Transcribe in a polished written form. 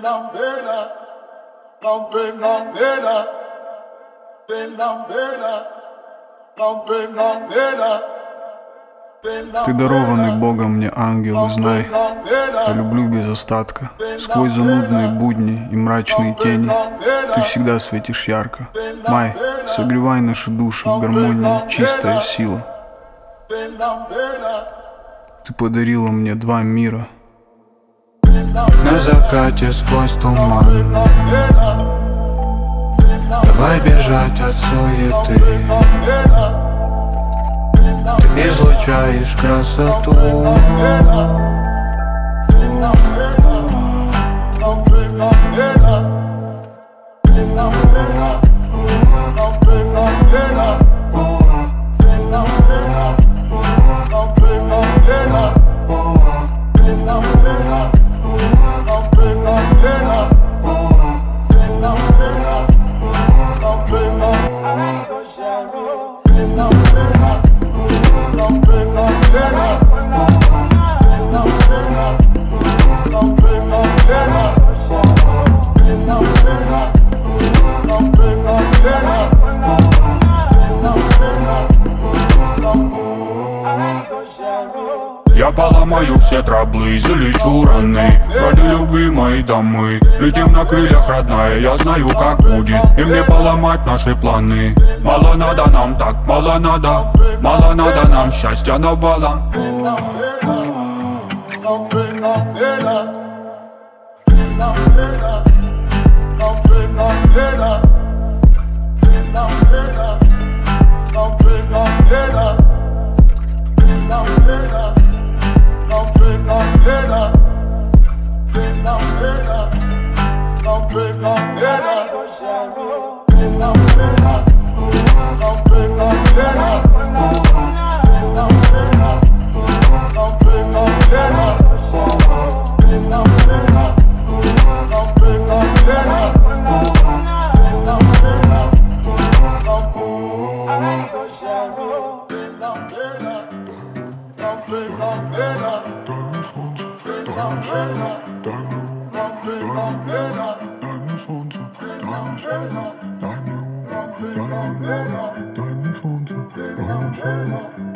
Ты дарованный Богом мне ангел, и знай, я люблю без остатка. Сквозь занудные будни и мрачные тени ты всегда светишь ярко. Май, согревай наши души, гармония, чистая сила. Ты подарила мне два мира. На закате сквозь туман давай бежать от суеты. Ты излучаешь красоту. Я поломаю все траблы, залечу раны. Ради любви моей дамы летим на крыльях, родная. Я знаю, как будет, и мне поломать наши планы. Мало надо нам так, мало надо нам счастья навалом. Дай мне солнце, дай мне солнце, дай мне солнце.